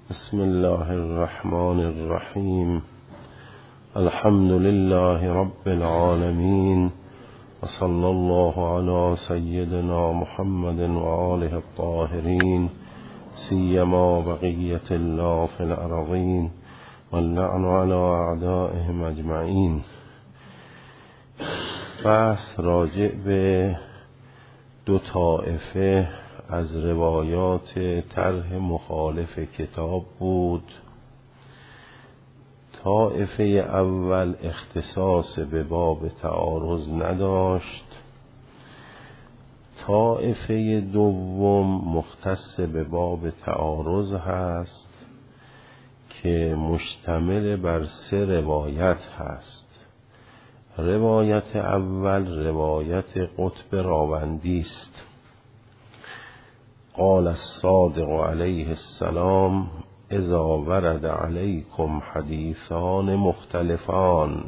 بسم الله الرحمن الرحیم. الحمد لله رب العالمین و صلی الله علی سیدنا محمد و آله الطاهرین سیما بقیة الله فی الارضین واللعن علی اعدائهم اجمعین. بحث راجع به دو طائفه از روایات طرح مخالف کتاب بود. طائفه اول اختصاص به باب تعارض نداشت، طائفه دوم مختص به باب تعارض هست که مشتمل بر 3 روایت هست. روایت اول روایت قطب راوندی است. قال الصادق علیه السلام: اذا ورد علیکم حدیثان مختلفان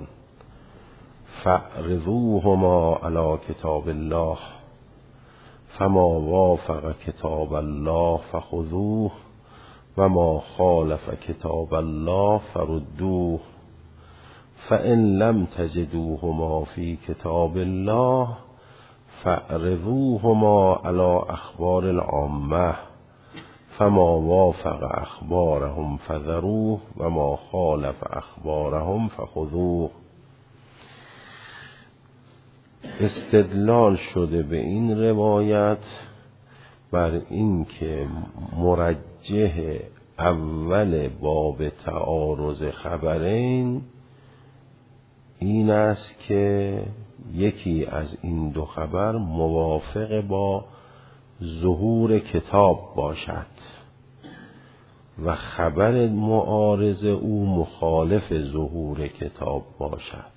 فاعرضوهما علی کتاب الله، فما وافق کتاب الله فخذوه و ما خالف کتاب الله فردوه، فإن لم تجدوهما فی کتاب الله فاعرضوهما علی اخبار العامة، فما وافق اخبارهم فذروه و ما خالف اخبارهم فخذوه. استدلال شده به این روایت بر این که مرجح اول باب تعارض خبرین این است که یکی از این دو خبر موافق با ظهور کتاب باشد و خبر معارض او مخالف ظهور کتاب باشد.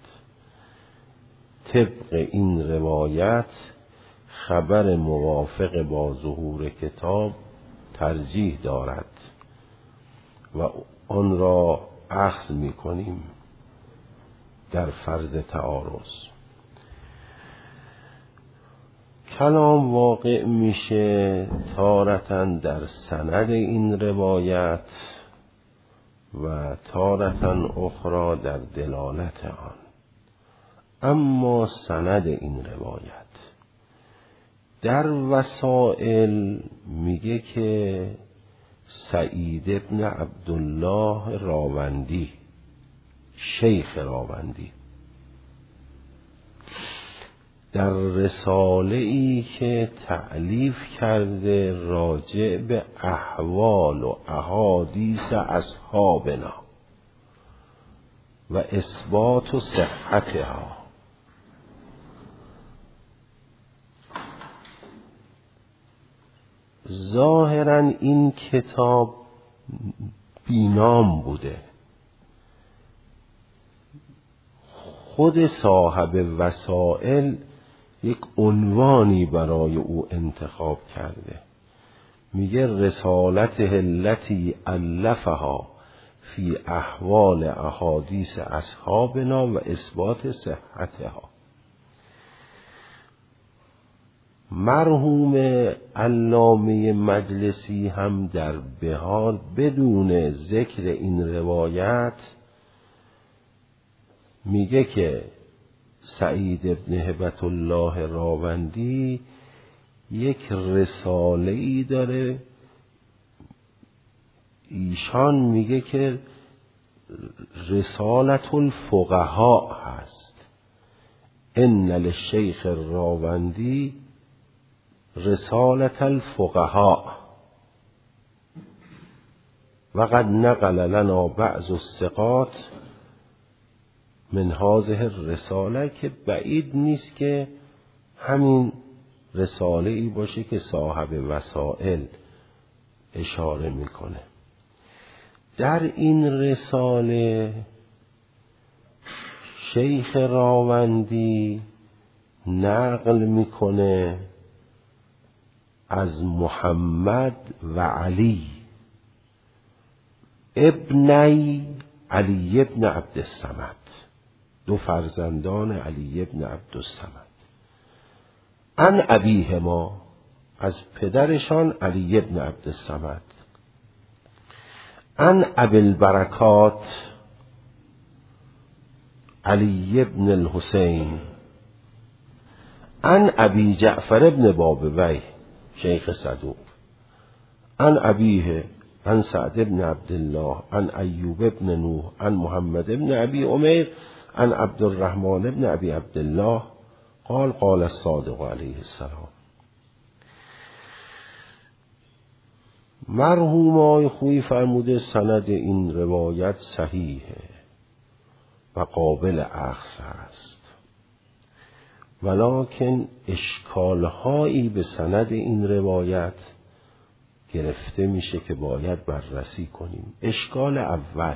طبق این روایت خبر موافق با ظهور کتاب ترجیح دارد و آن را اخذ می کنیم در فرض تعارض. کلام واقع میشه تارتاً در سند این روایت و تارتاً اخرى در دلالت آن. اما سند این روایت در وسائل میگه که سعید ابن عبدالله راوندی، شیخ راوندی، در رساله ای که تألیف کرده راجع به احوال و احادیث اصحابنا و اثبات و صحتها، ظاهراً این کتاب بینام بوده. خود صاحب وسائل یک عنوانی برای او انتخاب کرده، میگه رسالته التي الفها فی احوال احادیث اصحابنا و اثبات صحتها. مرحوم علامه مجلسی هم در بهار بدون ذکر این روایت میگه که سعید ابن هبة الله راوندی یک رساله ای داره. ایشان میگه که رسالت الفقهاء هست. ان للشیخ الراوندی رسالت الفقهاء و قد نقل لنا بعض الثقات من هذه الرساله، که بعید نیست که همین رساله ای باشه که صاحب وسائل اشاره میکنه. در این رساله شیخ راوندی نقل میکنه از محمد و علی ابنی علی ابن عبدالصمد، 2 فرزندان علی ابن عبدالصمد، عن ابیهما، از پدرشان علی ابن عبدالصمد، عن ابی البرکات علی بن الحسین عن ابی جعفر بن بابویه شیخ صدوق عن ابیه عن سعد بن عبدالله عن ایوب بن نوح عن محمد بن ابی عمیر عن عبد الرحمن بن ابی عبدالله قال قال الصادق علیه السلام. مرحوم آقای خویی فرموده سند این روایت صحیحه و قابل اخذ است، ولکن اشکالهایی به سند این روایت گرفته میشه که باید بررسی کنیم. اشکال اول،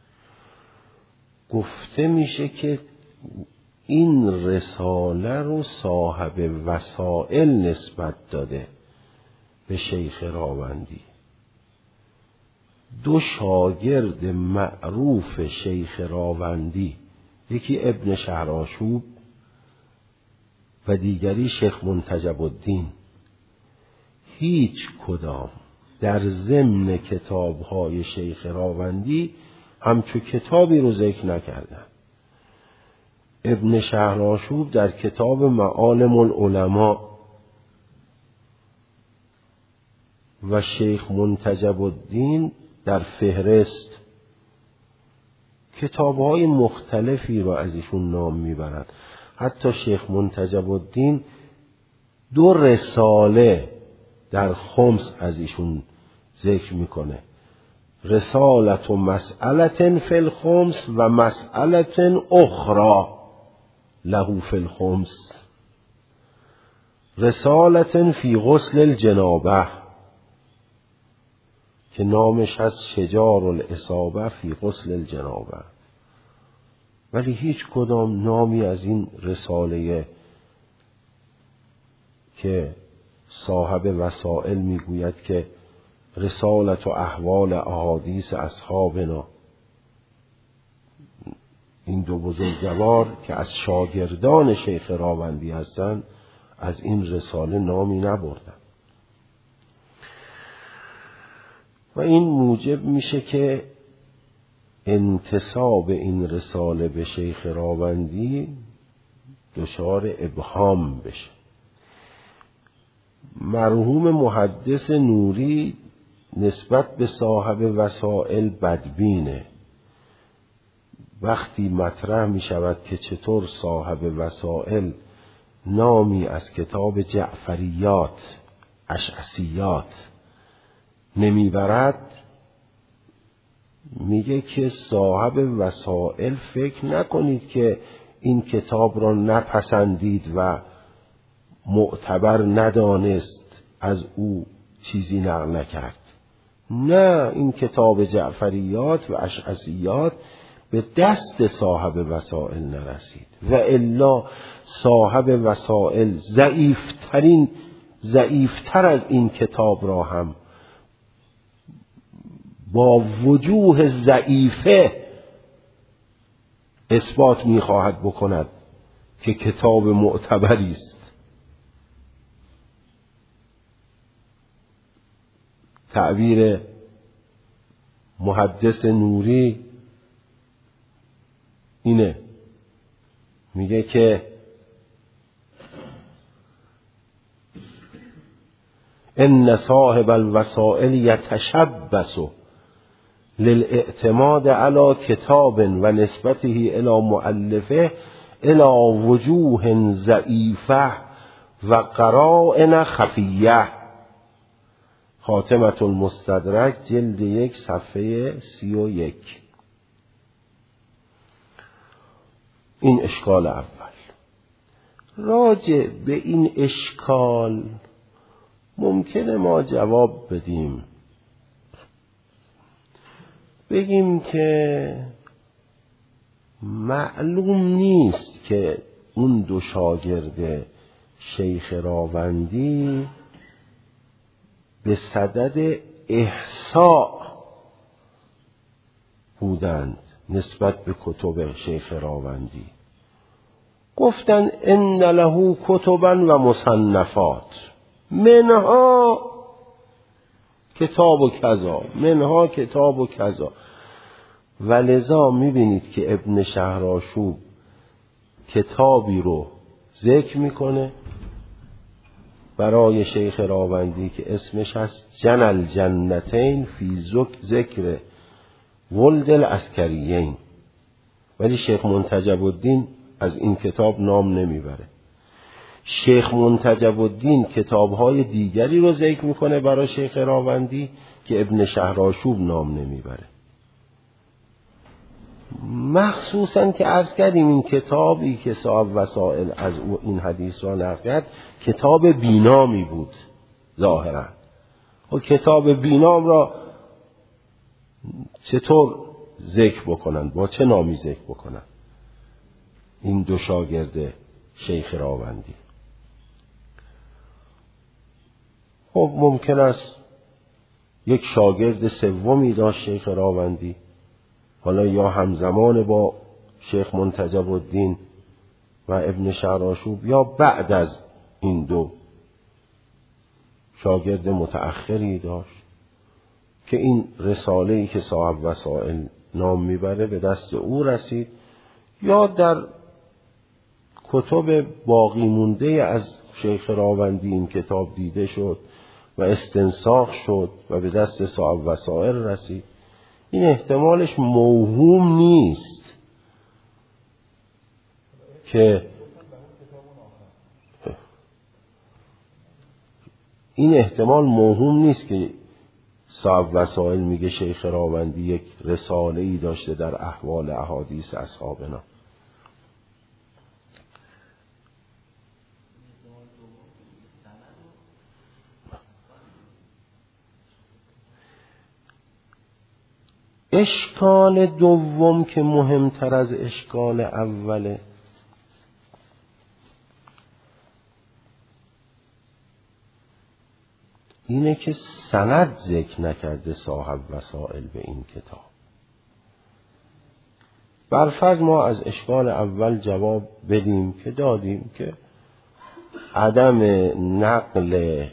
گفته میشه که این رساله رو صاحب وسائل نسبت داده به شیخ راوندی. دو شاگرد معروف شیخ راوندی، یکی ابن شهرآشوب و دیگری شیخ منتجب الدین، هیچ کدام در ضمن کتاب‌های شیخ راوندی همچو کتابی رو ذکر نکردن. ابن شهرآشوب در کتاب معالم العلماء و شیخ منتجب الدین در فهرست کتاب‌های مختلفی را از ایشون نام میبرند. حتی شیخ منتجب الدین 2 رساله در خمس از ایشون ذکر میکنه، رسالت و مسئلة فی الخمس و مسئلة اخرى له فی الخمس، رسالة فی غسل الجنابه که نامش هست شجار الاصابه فی غسل الجنابه، ولی هیچ کدام نامی از این رساله که صاحب وسائل میگوید که رسالت و احوال احادیث اصحابنا، این 2 بزرگوار که از شاگردان شیخ راوندی هستند، از این رساله نامی نبردن و این موجب میشه که انتساب این رساله به شیخ راوندی دچار ابهام بشه. مرحوم محدث نوری نسبت به صاحب وسائل بدبینه. وقتی مطرح می شود که چطور صاحب وسائل نامی از کتاب جعفریات اشعثیات نمیبرد، میگه که صاحب وسائل فکر نکنید که این کتاب را نپسندید و معتبر ندانست از او چیزی نقل نکرد. نه، این کتاب جعفریات و اشعثیات به دست صاحب وسائل نرسید و الا صاحب وسائل ضعیفتر از این کتاب را هم با وجوه ضعیفه اثبات می‌خواهد بکند که کتاب معتبری است. تعبیر محدث نوری اینه، میگه که ان صاحب الوسائل یتشبث للاعتماد على کتاب و نسبته الى مؤلفه الى وجوه ضعیفه و قرائن خفیه. خاتمة المستدرک جلد 1 صفحه 31. این اشکال اول. راجع به این اشکال ممکنه ما جواب بدیم، بگیم که معلوم نیست که اون 2 شاگرد شیخ راوندی به صدد احصاء بودند نسبت به کتب شیخ راوندی. گفتن ان له کتبا و مصنفات منها کتاب و کذا، منها کتاب و کذا. و لذا میبینید که ابن شهرآشوب کتابی رو ذکر میکنه برای شیخ راوندی که اسمش هست جن الجنتین فی ذکر ولد العسکریین، ولی شیخ منتجب الدین از این کتاب نام نمیبره. شیخ منتجب الدین کتابهای دیگری رو ذکر میکنه برای شیخ راوندی که ابن شهرآشوب نام نمیبره. مخصوصا که عرض کردیم این کتابی که صاحب وسائل از او این حدیث را نقل کرد کتاب بینامی بود ظاهرا. و کتاب بینام را چطور ذکر بکنن، با چه نامی ذکر بکنن این دو شاگرد شیخ راوندی؟ خب ممکن است یک شاگرد سومی داشت شیخ راوندی، حالا یا همزمان با شیخ منتجب الدین و ابن شهرآشوب یا بعد از این دو شاگرد متأخری داشت که این رساله‌ای که صاحب وسائل نام میبره به دست او رسید، یا در کتب باقی مونده از شیخ راوندی این کتاب دیده شد و استنساخ شد و به دست صاحب وسائل رسید. این احتمالش موهوم نیست که این احتمال موهوم نیست که صاحب وسائل میگه شیخ راوندی یک رساله‌ای داشته در احوال احادیث اصحابنا. اشکال دوم که مهمتر از اشکال اوله اینه که سند ذکر نکرده صاحب وسائل به این کتاب. برفرض ما از اشکال اول جواب بدیم که دادیم که عدم نقل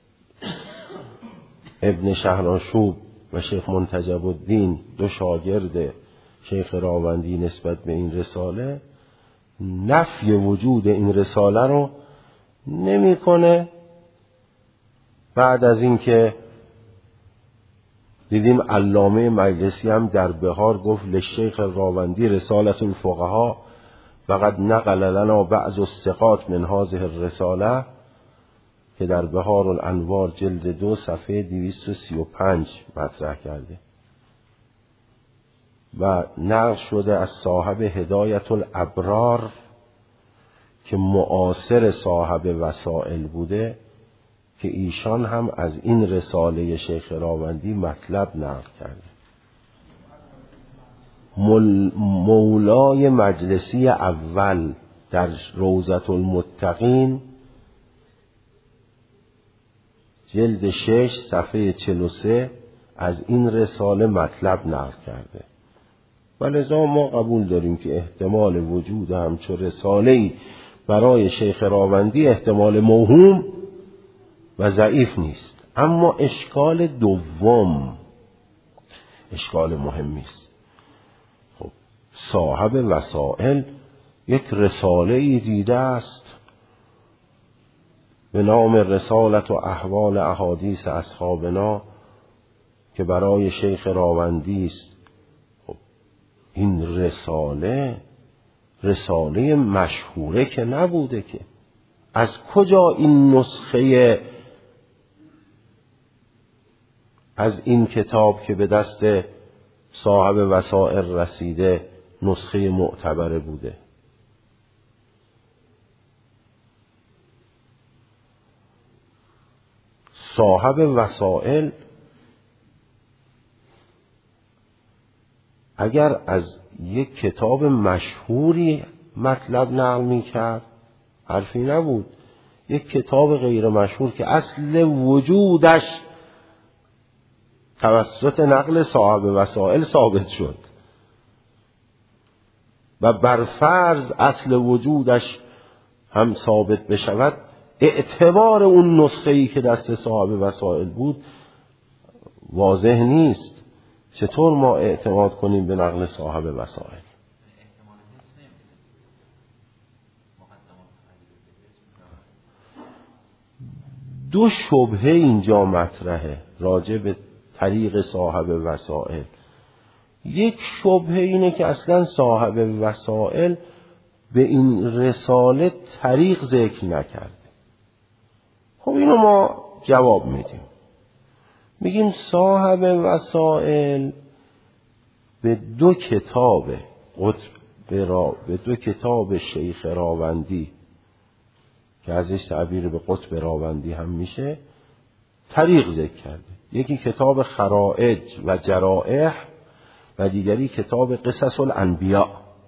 ابن شهرآشوب و شیخ منتجب الدین دو شاگرد شیخ راوندی نسبت به این رساله نفی وجود این رساله رو نمی‌کنه. بعد از این که دیدیم علامه مجلسی هم در بهار گفت لشیخ راوندی رسالة الفقهاء فقد نقل لنا بعض الثقات من هذه الرساله که در بهار الانوار جلد 2 صفحه 235 مطرح کرده و نقل شده از صاحب هدایت الابرار که معاصر صاحب وسائل بوده که ایشان هم از این رساله شیخ راوندی مطلب نقل کرده. مولای مجلسی اول در روضة المتقین جلد 6 صفحه 43 از این رساله مطلب نقل کرده. ولذا ما قبول داریم که احتمال وجود همچون رساله‌ای برای شیخ راوندی احتمال موهوم و ضعیف نیست. اما اشکال دوم اشکال مهمی است. خب صاحب وسائل یک رساله‌ای دیده است به نام رسالت و احوال احادیث اصحابنا که برای شیخ راوندی است. خب این رساله مشهوره که نبوده که. از کجا این نسخه از این کتاب که به دست صاحب وسائل رسیده نسخه معتبره بوده؟ صاحب وسائل اگر از یک کتاب مشهوری مطلب نقل می کرد حرفی نبود. یک کتاب غیر مشهور که اصل وجودش توسط نقل صاحب وسائل ثابت شد و برفرض اصل وجودش هم ثابت بشود، اعتبار اون نسخه‌ای که دست صاحب وسائل بود واضح نیست. چطور ما اعتماد کنیم به نقل صاحب وسائل؟ دو شبهه اینجا مطرحه راجع به طریق صاحب وسائل. یک شبهه اینه که اصلا صاحب وسائل به این رساله طریق ذکر نکرده. خب اینو ما جواب میدیم، میگیم صاحب وسائل به دو کتاب شیخ راوندی که ازش تعبیر به قطب راوندی هم میشه طریق ذکر کرده. یکی کتاب خرائج و جرائح و دیگری کتاب قصص الانبیاء.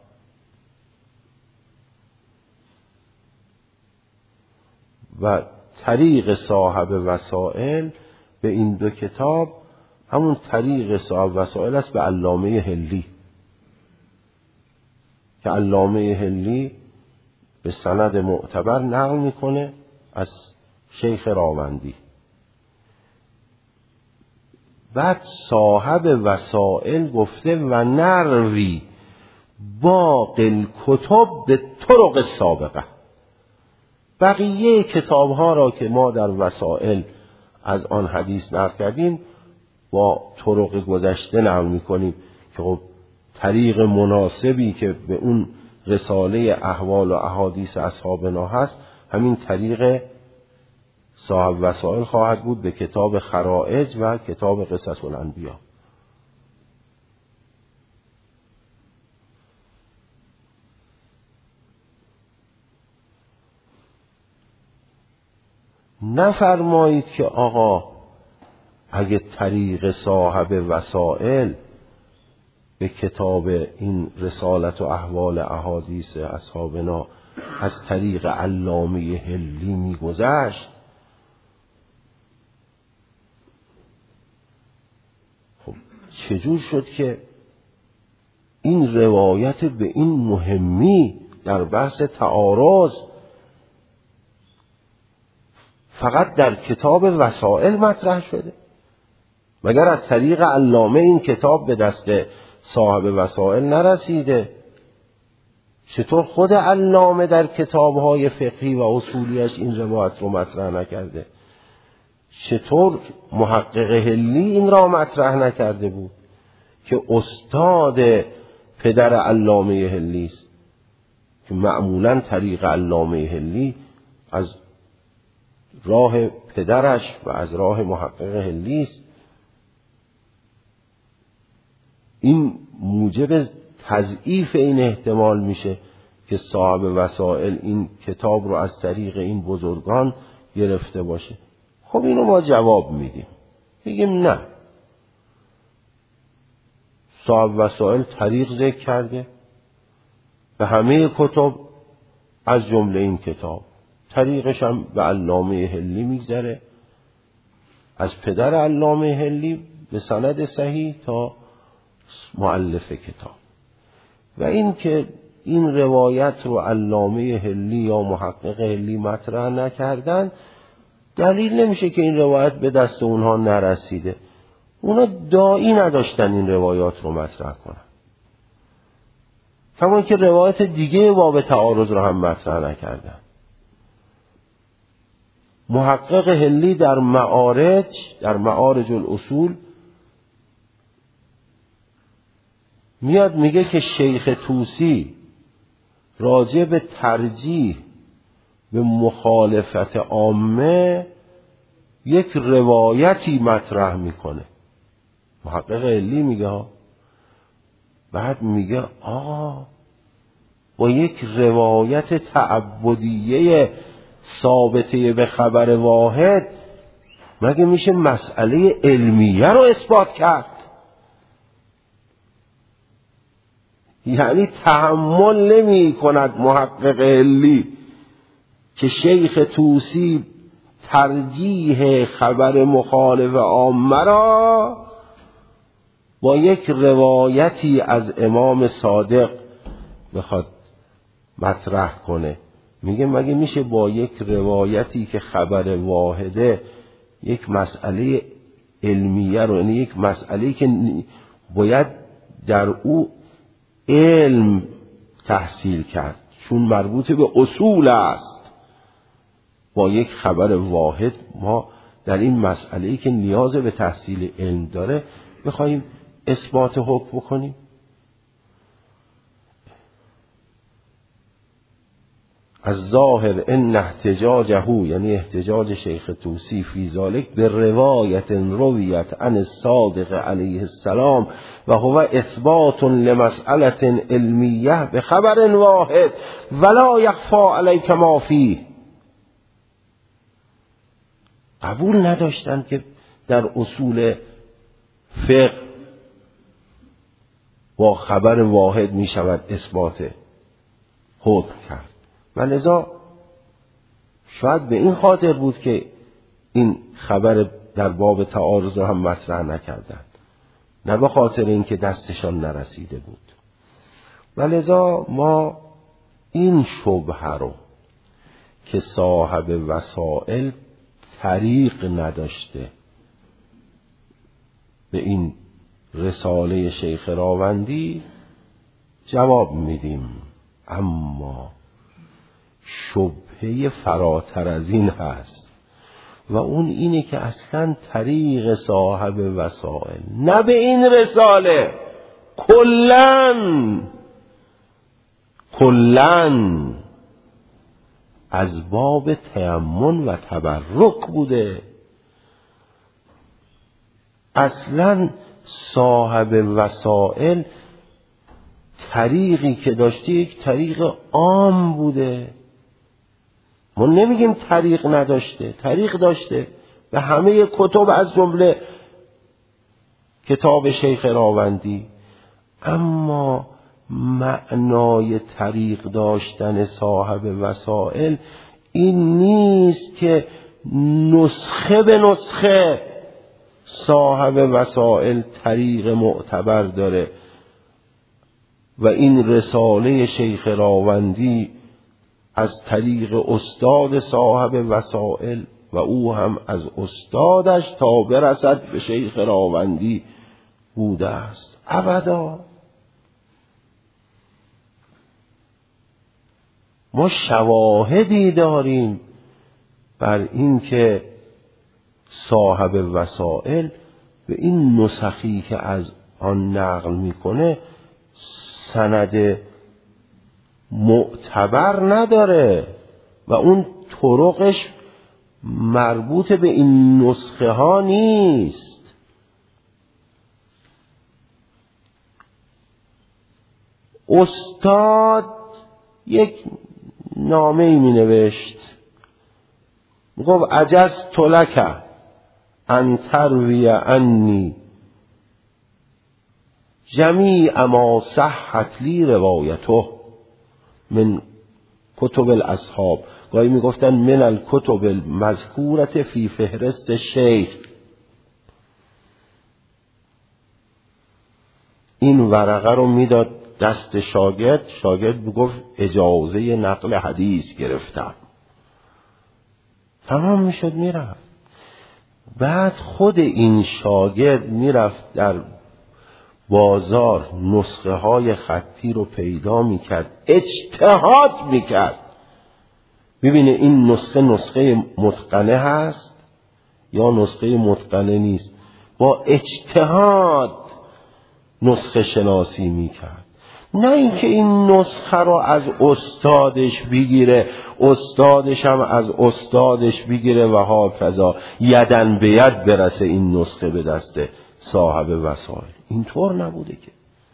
و طریق صاحب وسائل به این دو کتاب همون طریق صاحب وسائل است به علامه هلی، که علامه هلی به سند معتبر نقل میکنه از شیخ راوندی. بعد صاحب وسائل گفته و نروی باقی الکتب به طرق سابقه. بقیه کتاب ها را که ما در وسائل از آن حدیث نقل کردیم با طرق گذشته نقل میکنیم که خب طریق مناسبی که به اون رساله احوال و احادیث اصحابنا هست همین طریق صاحب وسائل خواهد بود به کتاب خرائج و کتاب قصص الانبیاء. نفرمایید که آقا اگه طریق صاحب وسائل به کتاب این رسالت و احوال احادیث اصحابنا از طریق علامه هلی میگذشت، خب چجور شد که این روایت به این مهمی در بحث تعارض فقط در کتاب وسائل مطرح شده؟ مگر از طریق علامه این کتاب به دست صاحب وسائل نرسیده؟ چطور خود علامه در کتاب‌های فقهی و اصولیش این روایت رو مطرح نکرده؟ چطور محقق هلی این را مطرح نکرده بود که استاد پدر علامه هلی است، که معمولاً طریق علامه هلی از راه پدرش و از راه محقق هلی است. این موجب تضعیف این احتمال میشه که صاحب وسائل این کتاب رو از طریق این بزرگان گرفته باشه. خب اینو ما جواب میدیم، میگیم نه، صاحب وسائل طریق ذکر کرده به همه کتب از جمله این کتاب. طریقش هم به علامه هلی میگذره، از پدر علامه هلی به سند صحیح تا مؤلف کتاب. و این که این روایت رو علامه هلی یا محقق هلی مطرح نکردن دلیل نمیشه که این روایت به دست اونها نرسیده. اونا داعی نداشتن این روایات رو مطرح کنن، کما که روایت دیگه باب تعارض رو هم مطرح نکردن. محقق هلی در معارج الاصول میاد میگه که شیخ طوسی راجع به ترجیح به مخالفت عامه یک روایتی مطرح میکنه. محقق هلی میگه ها، بعد میگه با یک روایت تعبدیه ثابته به خبر واحد مگه میشه مسئله علمیه رو اثبات کرد؟ یعنی تحمل نمی کند محقق هلی که شیخ طوسی ترجیح خبر مخالف عامه را با یک روایتی از امام صادق بخواد مطرح کنه. میگه مگه میشه با یک روایتی که خبر واحده یک مسئله علمیه رو، یعنی یک مسئله‌ای که باید در او علم تحصیل کرد چون مربوط به اصول است، با یک خبر واحد ما در این مسئله‌ای که نیاز به تحصیل علم داره بخوایم اثبات حکم بکنیم؟ از ظاهر ان احتجاجه، یعنی احتجاج شیخ طوسی فی ذالک به روایت رویت عن الصادق علیه السلام و هو اثبات لمسئله علمیه به خبر واحد ولا یخفی علیک ما فیه. قبول نداشتن که در اصول فقه با خبر واحد می شود اثبات حکم کرد و لذا شاید به این خاطر بود که این خبر در باب تعارض هم مطرح نکردند، نه به خاطر اینکه دستشان نرسیده بود. و لذا ما این شبهه رو که صاحب وسائل طریق نداشته به این رساله شیخ راوندی جواب میدیم، اما شبهه فراتر از این هست و اون اینه که اصلا طریق صاحب وسائل نه به این رساله، کلن از باب تیمم و تبرک بوده. اصلا صاحب وسائل طریقی که داشته یک طریق عام بوده. ما نمیگیم طریق نداشته، طریق داشته به همه کتب از جمله کتاب شیخ راوندی، اما معنای طریق داشتن صاحب وسائل این نیست که نسخه به نسخه صاحب وسائل طریق معتبر داره و این رساله شیخ راوندی از طریق استاد صاحب وسائل و او هم از استادش تا برسد به شیخ راوندی بوده است. ابدا. ما شواهدی داریم بر این که صاحب وسائل به این نسخی که از آن نقل میکنه سند معتبر نداره و اون طرقش مربوط به این نسخه ها نیست. استاد یک نامه‌ای می نوشت، می گفت عجزت لک ان تروی عنی جمیع ما صحت لی روایته من کتب الاصحاب. گاهی می گفتن من الکتب المذکورة فی فهرست شیخ. این ورقه رو میداد دست شاگرد، شاگرد میگفت اجازه نقل حدیث گرفتم، تمام میشد میرفت. بعد خود این شاگرد میرفت در بازار نسخه های خطی رو پیدا میکرد، اجتهاد میکرد ببینه این نسخه متقنه هست یا نسخه متقنه نیست، با اجتهاد نسخه شناسی میکرد. نه اینکه این نسخه رو از استادش بگیره، استادش هم از استادش بگیره و هاکذا یدن به ید برسه این نسخه به دست صاحب وسائل. اینطور نبوده که.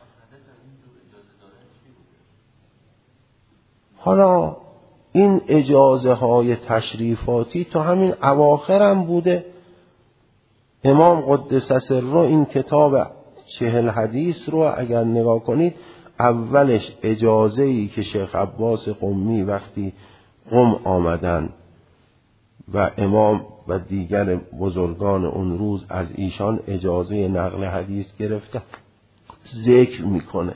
حالا این اجازه های تشریفاتی تا همین اواخر هم بوده. امام قدس سره این کتاب 40 حدیث رو اگر نگاه کنید، اولش اجازه‌ای که شیخ عباس قمی وقتی قم آمدن و امام و دیگر بزرگان اون روز از ایشان اجازه نقل حدیث گرفته ذکر میکنه.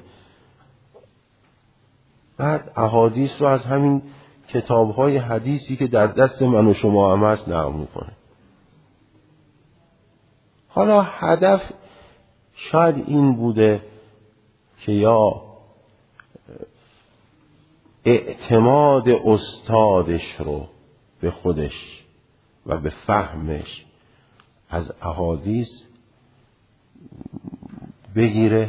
بعد احادیث رو از همین کتاب‌های حدیثی که در دست من و شما هم هست نقل میکنه. حالا هدف شاید این بوده که یا اعتماد استادش رو به خودش و به فهمش از احادیث بگیره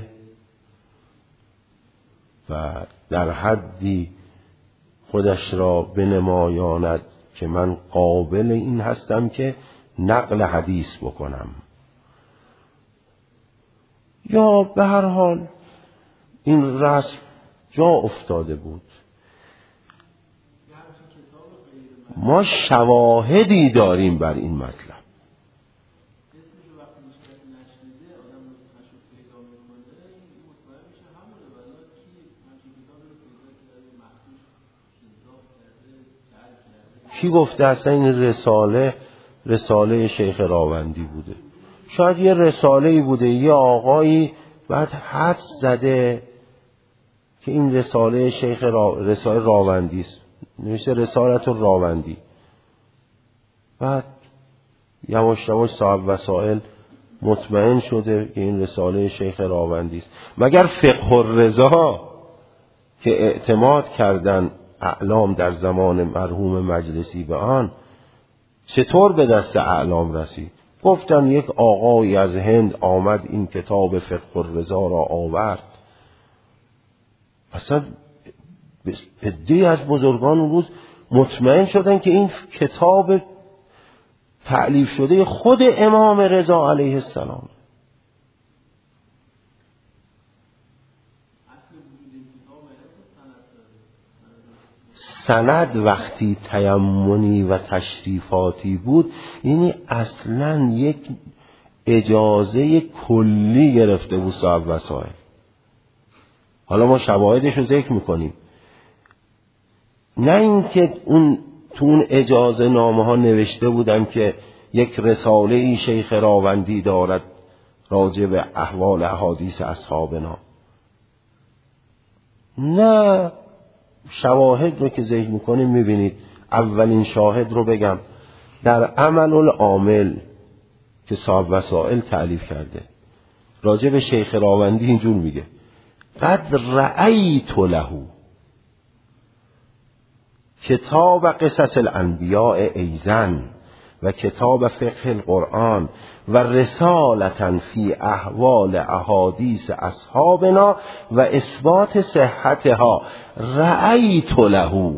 و در حدی خودش را بنمایاند که من قابل این هستم که نقل حدیث بکنم، یا به هر حال این رسم جا افتاده بود. ما شواهدی داریم بر این مطلب. کی گفته اصلا این رساله شیخ راوندی بوده؟ شاید یه رساله‌ای بوده، یه آقایی بعد حدس زده که این رساله رساله راوندی است، نوشته رسالت راوندی. بعد یواش یواش صاحب وسائل مطمئن شده که این رساله شیخ راوندی است. مگر فقه الرضا که اعتماد کردن اعلام در زمان مرحوم مجلسی به آن، چطور به دست اعلام رسید؟ گفتن یک آقایی از هند آمد این کتاب فقه الرضا را آورد. اصلا عده‌ای از بزرگان اون روز مطمئن شدن که این کتاب تألیف شده خود امام رضا علیه السلام. سند وقتی تیمنی و تشریفاتی بود، یعنی اصلا یک اجازه کلی گرفته بود صاحب وسائل. حالا ما شواهدش رو ذکر میکنیم، نه اینکه تو اون اجازه نامه ها نوشته بودن که یک رساله ای شیخ راوندی دارد راجع به احوال احادیث اصحابنا. نه، شواهد رو که ذکر میکنیم میبینید. اولین شاهد رو بگم، در عمل العامل که صاحب وسائل تألیف کرده راجع به شیخ راوندی اینجور میگه: قد رأیت له کتاب قصص الانبیاء ایزن و کتاب فقه القرآن و رسالة فی احوال احادیث اصحابنا و اثبات صحتها. رأیت له،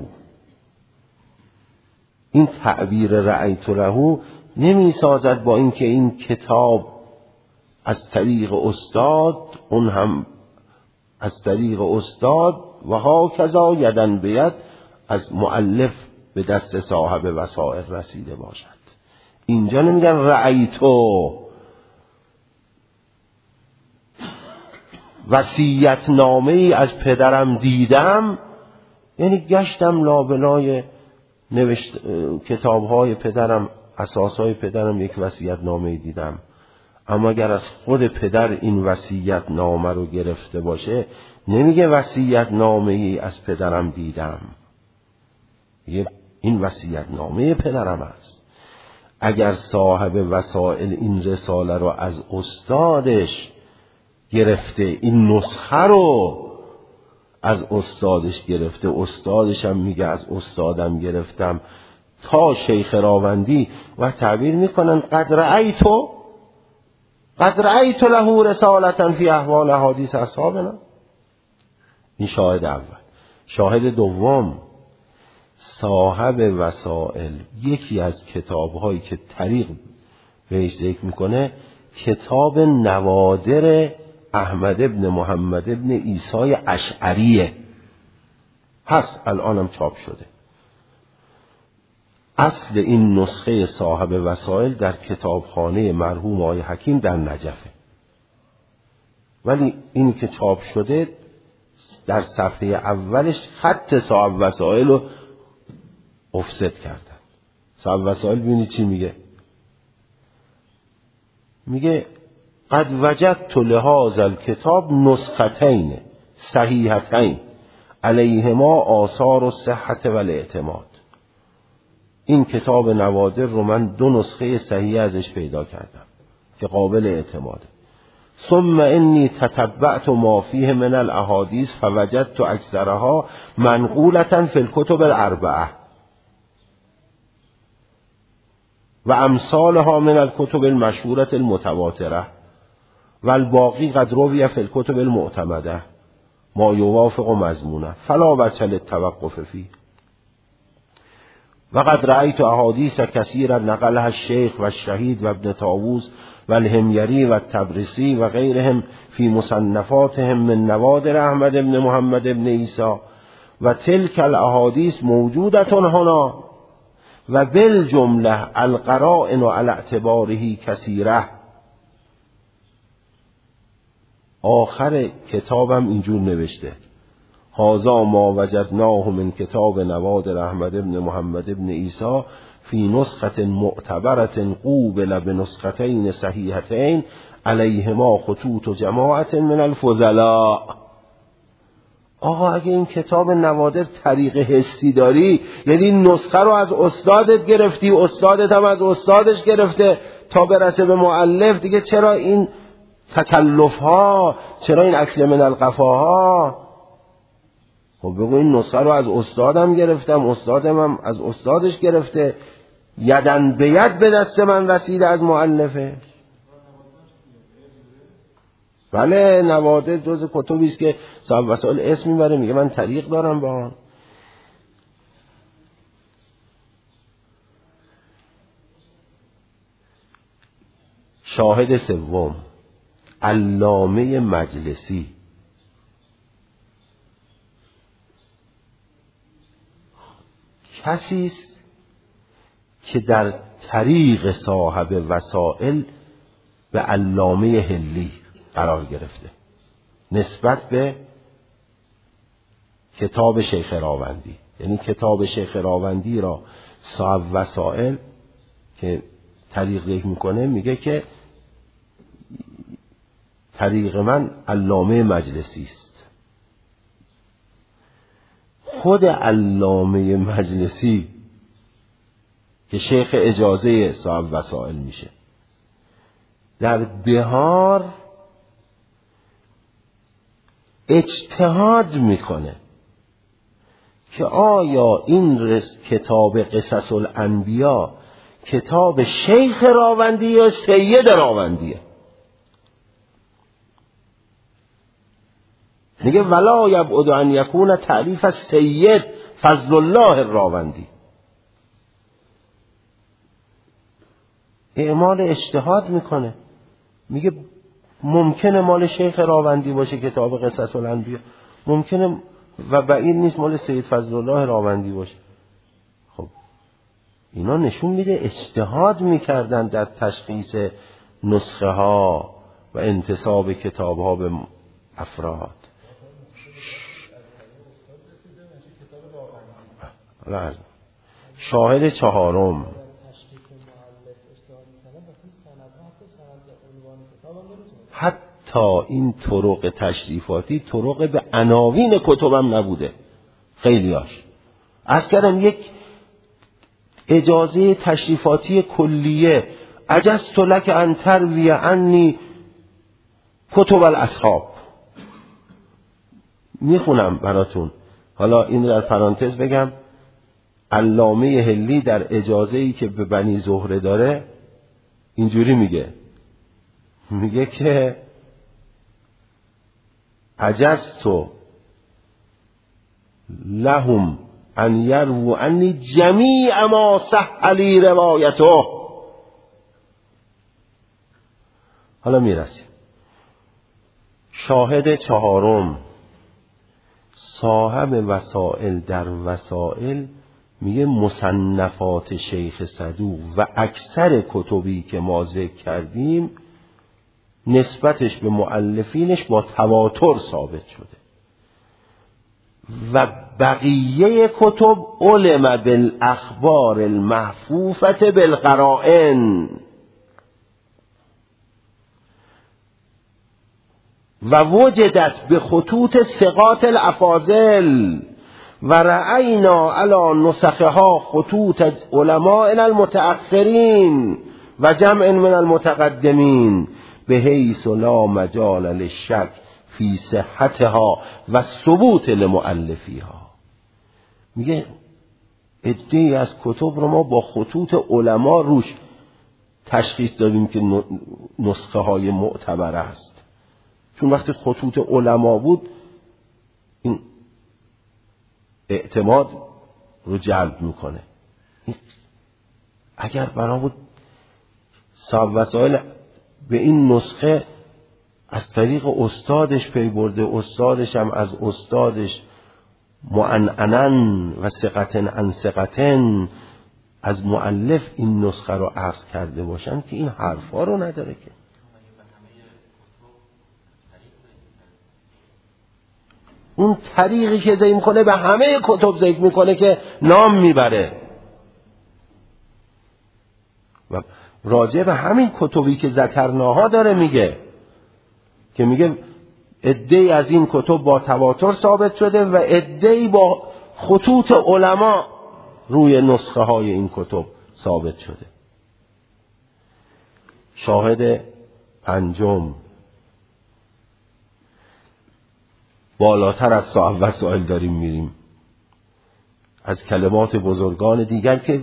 این تعبیر رأیت له نمی سازد با اینکه این کتاب از طریق استاد، اون هم از طریق استاد و ها کذا یدن بید از مؤلف به دست صاحب وسائل رسیده باشد. اینجا نمیگن رأیتو، وصیت نامه ای از پدرم دیدم، یعنی گشتم لابلای کتاب‌های پدرم، اساس‌های پدرم، یک وصیت نامه ای دیدم. اما اگر از خود پدر این وصیت نامه رو گرفته باشه، نمیگه وصیت نامه ای از پدرم دیدم، این وصیت نامه پدرم است. اگر صاحب وسائل این رساله رو از استادش گرفته، این نسخه رو از استادش گرفته، استادش هم میگه از استادم گرفتم، تا شیخ راوندی و تعبیر میکنن قد رأیت له رسالة فی احوال احادیث اصحابنا. این شاهد اول. شاهد دوم، صاحب وسائل یکی از کتاب‌هایی که طریق بهش ذکر میکنه کتاب نوادر احمد ابن محمد ابن عیسی اشعریه، هست، الانم چاپ شده. اصل این نسخه صاحب وسائل در کتابخانه مرحوم آقای حکیم در نجفه، ولی این که چاپ شده در صفحه اولش خط صاحب وسائل رو افسد کردن. صاحب وسائل ببینید چی میگه. میگه قد وجدت لهذا الكتاب نسختین صحیحتین علیهما آثار الصحة والاعتماد. این کتاب نوادر رو من 2 نسخه صحیح ازش پیدا کردم. که قابل اعتماده. ثم انی تتبعت ما فیه من الاحادیث فوجدت اکثرها منقولة فی الکتب الاربعه و امثالها من الکتب المشهورة المتواتره و الباقی قد روی فی الکتب المعتمده ما یوافق مضمونه فلا وجه للتوقف فیه. وقد رأيت احادیث کثیرا نقلها الشیخ و الشهید و ابن طاووس و الحمیری و الطبرسی و غیرهم فی مصنفاتهم من نوادر احمد بن محمد بن عیسی و تلک الاحادیث موجودة هنا و بالجمله القرائن على اعتباره کثیره. آخر کتابم اینجور نوشته: هذا ما وجدناه من کتاب نوادر احمد بن محمد بن عیسی فی نسخة معتبرة قوبل بنسختین صحیحتین علیهما خطوط جماعت من الفضلاء. آقا اگه این کتاب نوادر طریق حسی داری، یعنی نسخه رو از استادت گرفتی، استادت هم از استادش گرفته تا برسه به مؤلف، دیگه چرا این تکلف ها، چرا این اکل من القفاها؟ خب بگو این نسخه رو از استادم گرفتم، استادم هم از استادش گرفته، یدن به ید به دست من رسیده از مؤلفه. بله، نوادر جز کتبی است که صاحب وسائل اسم میبره میگه من طریق دارم با آن. شاهد سوم علامه مجلسی. کسی است که در طریق صاحب وسائل به علامه حلی قرار گرفته نسبت به کتاب شیخ راوندی. یعنی کتاب شیخ راوندی را صاحب وسائل که طریق ذکر میکنه میگه که طریق من علامه مجلسی است. خود علامه مجلسی که شیخ اجازه صاحب وسائل میشه، در بهار اجتهاد میکنه که آیا این کتاب قصص الانبیا کتاب شیخ راوندی یا سید راوندیه. میگه ولا یبعد ان یکون تعریف السید فضل الله راوندی. اعمال اجتهاد میکنه، میگه ممکنه مال شیخ راوندی باشه کتاب قصص الانبیا، ممکنه و بعید نیست مال سید فضل الله راوندی باشه. خب اینا نشون میده اجتهاد میکردن در تشخیص نسخه ها و انتساب کتاب ها به افراد. شاهد چهارم حتی این طرق تشریفاتی طرق به عناوین کتبم نبوده. خیلیاش از کردم یک اجازه تشریفاتی کلیه، عجزت لک ان تروی عنی کتب الاصحاب. میخونم براتون، حالا این در پرانتز بگم، علامه حلی در اجازه‌ای که به بنی زهره داره اینجوری میگه که عجزت لهم ان یرو عنی جمیع ما صح لی روایته. حالا میرسیم شاهد چهارم. صاحب وسائل در وسائل میگه مصنفات شیخ صدوق و اکثر کتبی که ما ذکر کردیم نسبتش به مؤلفینش با تواتر ثابت شده و بقیه کتب علم بالاخبار المحفوفه بالقرائن و وجدت به خطوط ثقات الافاضل و رأینا علی نسخها خطوط علماء المتأخرین و جمع من المتقدمین به حیث لا مجال للشک فی صحتها و ثبوت لمؤلفیها. میگه عده‌ای از کتب رو ما با خطوط علما روش تشخیص دادیم که نسخه های معتبر است، چون وقتی خطوط علما بود این اعتماد رو جلب میکنه. اگر بنا بود صاحب وسائل به این نسخه از طریق استادش پی برده، استادش هم از استادش معنعنن و ثقتن عن ثقتن از مؤلف این نسخه رو عرض کرده باشن، که این حرفا رو نداره که. اون طریقی که ذکر میکنه به همه کتب ذکر میکنه که نام میبره و راجع به همین کتبی که ذکرناها داره میگه، که میگه عده‌ای از این کتب با تواتر ثابت شده و عده‌ای با خطوط علما روی نسخه های این کتب ثابت شده. شاهد پنجم، بالاتر از صاحب وسائل داریم میریم، از کلمات بزرگان دیگر که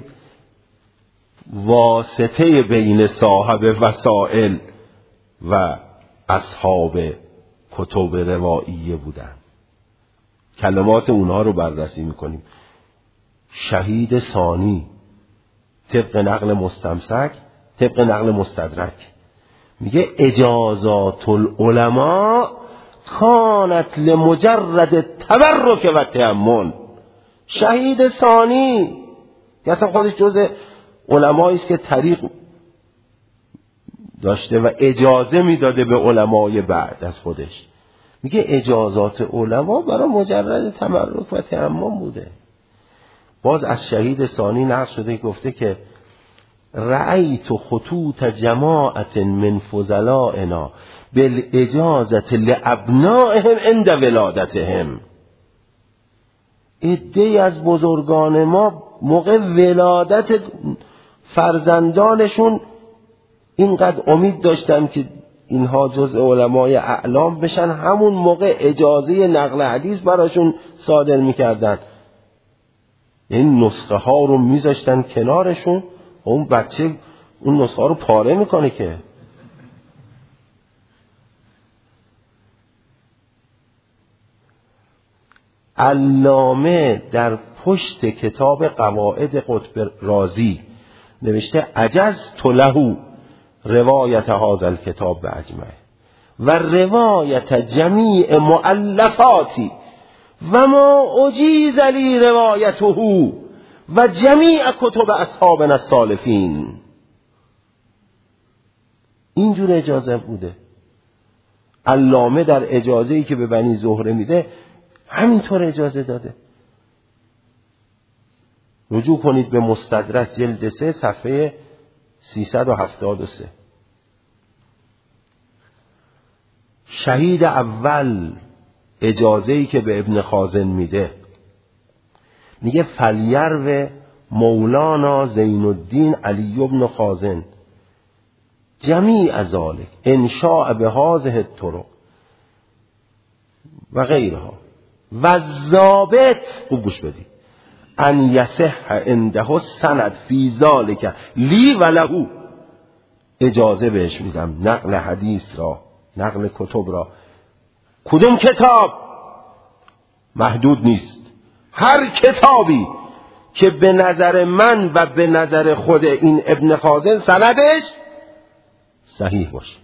واسطه بین صاحب وسائل و اصحاب کتب روائیه بودن. کلمات اونها رو بررسی میکنیم. شهید ثانی طبق نقل مستمسک، طبق نقل مستدرک، میگه اجازات العلماء کانت لمجرد تبرک و تأمل. شهید ثانی که اصلا خودش جز علمایی است که طریق داشته و اجازه میداده به علمای بعد از خودش، میگه اجازات علما برای مجرد تبرک و تأمل بوده. باز از شهید ثانی نقل شده گفته که رأیت خطوط جماعت من فضلائنا بالاجازت لابنائهم عند ولادتهم. عده‌ای از بزرگان ما موقع ولادت فرزندانشون اینقدر امید داشتن که اینها جزء علمای اعلام بشن، همون موقع اجازه نقل حدیث براشون صادر میکردن. این نسخه ها رو میذاشتن کنارشون، اون بچه اون نسخه ها رو پاره میکنه که. علامه در پشت کتاب قواعد قطب رازی نوشته عجزت له روایت هذا الکتاب به اجمعه و روایت جمیع مؤلفاتی و ما اجیز لی روایته و جمیع کتب اصحابنا السالفین. اینجور اجازه بوده. علامه در اجازه‌ای که به بنی زهره میده همینطور اجازه داده. رجوع کنید به مستدرک جلد 3 صفحه 373. شهید اول اجازه‌ای که به ابن خازن میده، میگه فلیرو مولانا زین الدین علی بن خازن جمیع ذالک انشاء به هذه الطرق و غیرها و ضابط، خوب گوش بدید، ان یصح عنده سند فی ذالک لی و له. اجازه بهش میدم نقل حدیث را، نقل کتب را. کدوم کتاب؟ محدود نیست، هر کتابی که به نظر من و به نظر خود این ابن خازن سندش صحیح باشه.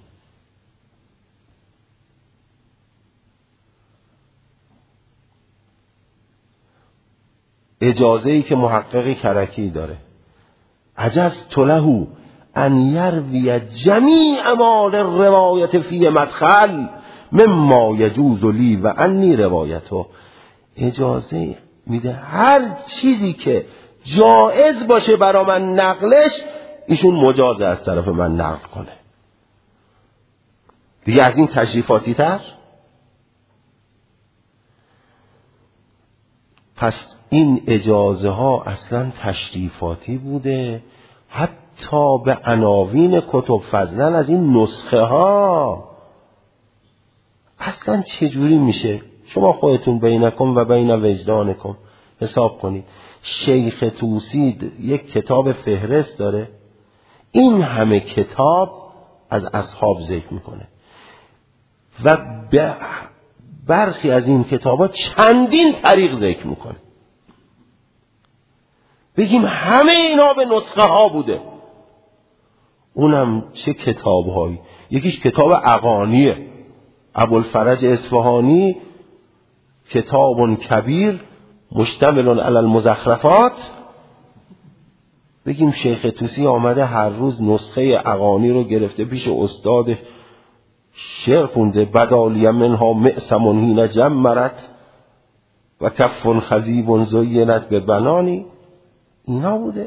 اجازه‌ای که محقق کرکی داره، عجزت له ان یروی جمیع ما روایت فی مدخل مما یجوز لی و انی روایته. اجازه میده هر چیزی که جائز باشه برا من نقلش، ایشون مجازه از طرف من نقل کنه. دیگه از این تشریفاتی تر؟ پس این اجازه ها اصلا تشریفاتی بوده، حتی حتی به عناوین کتب فضلا از این نسخه ها اصلا چجوری میشه؟ شما خودتون بینکم و بین وجدانکم حساب کنید. شیخ طوسی یک کتاب فهرست داره، این همه کتاب از اصحاب ذکر میکنه و برخی از این کتابا چندین طریق ذکر میکنه. بگیم همه اینا به نسخه ها بوده، اونم چه کتاب هایی. یکیش کتاب اغانیه، ابوالفرج اصفهانی، کتاب کبیر مشتمل علی المزخرفات. بگیم شیخ طوسی آمده هر روز نسخه اغانی رو گرفته پیش استادش، شعر خونده، بدالی منها معصم حین جمرت و کف خضیب زینت به بنانی. اینا بوده.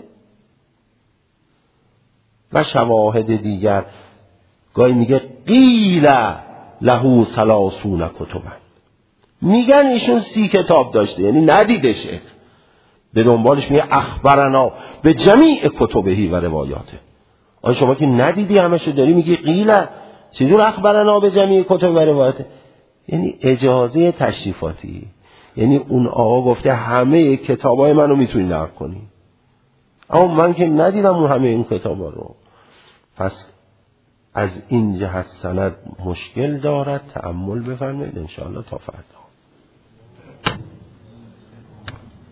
و شواهد دیگر گاهی میگه قیل له 30 کتبا، میگن ایشون 30 کتاب داشته، یعنی ندیده شیخ. به دنبالش میگه اخبرنا به جمیع کتبهی و روایاته. آیا شما که ندیدی همشو داری میگی قیل؟ چجور اخبرنا به جمیع کتب و روایاته؟ یعنی اجازه تشریفاتی، یعنی اون آقا گفته همه کتابای منو میتونی نقل کنی، اما من که ندیدم اون همه این کتابا رو. پس از این جهت سند مشکل دارد. تأمل بفرمایید ان شاء الله تا فردا.